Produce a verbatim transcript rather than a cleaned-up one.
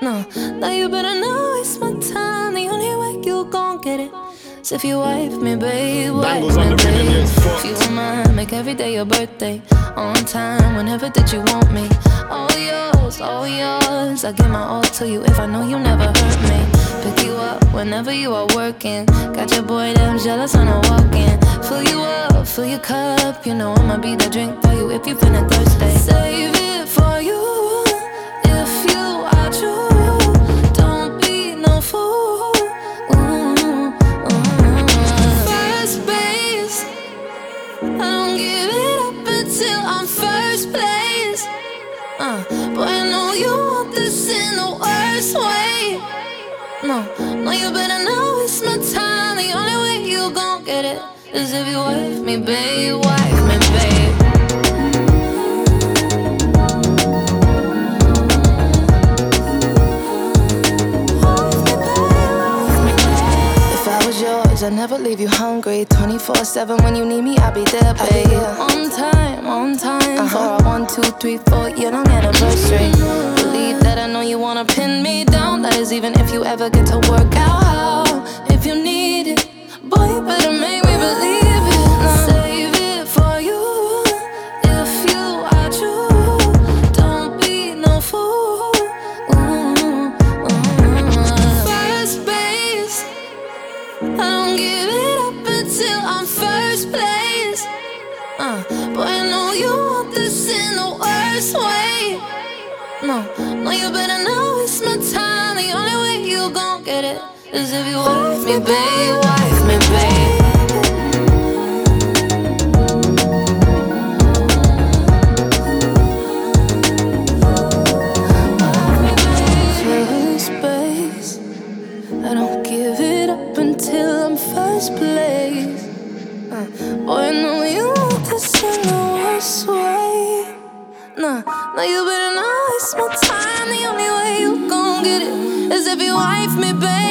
No, now you better not waste my time. The only way you gon' get it is if you wife me, babe. Wife Bangles me, on the rhythm, babe. it's fucked. If you want mine, make every day your birthday. On time, whenever did you want me? All yours, all yours. I give my all to you if I know you never hurt me. Pick you up whenever you are working. Got your boy damn jealous when I walk in. Fill you up, fill your cup. You know I'ma be the drink for you if you feelin' thirsty. Save it for you if you are true. Don't be no fool. Ooh, ooh. First base, I don't give it up until I'm first place. Uh, boy, I know you want this in the worst way. No, no, you better not waste my time. The only way you gon' get it is if you wife me, babe. Wife me, babe. If I was yours, I'd never leave you hungry. twenty-four seven when you need me, I'll be there, babe. On time, on time. Uh-huh. For our one, two, three, four year long anniversary. Believe that I know you wanna pin me down. That is even if you ever get to work out how. If you need it, boy, you better make me believe it. Now, save it for you if you are true. Don't be no fool. Ooh, ooh. First base, I don't give it up until I'm first place. Uh, boy, I know you want this in the worst way. No, no, you better not waste my time. The only way you gon' get it is if you wife me, babe. Wife me, babe. First base, I don't give it up until I'm first place. Uh, boy, I know you want this in the worst way. Nah, nah, you better not waste my time. The only way you gon' get it is if you wife me, babe.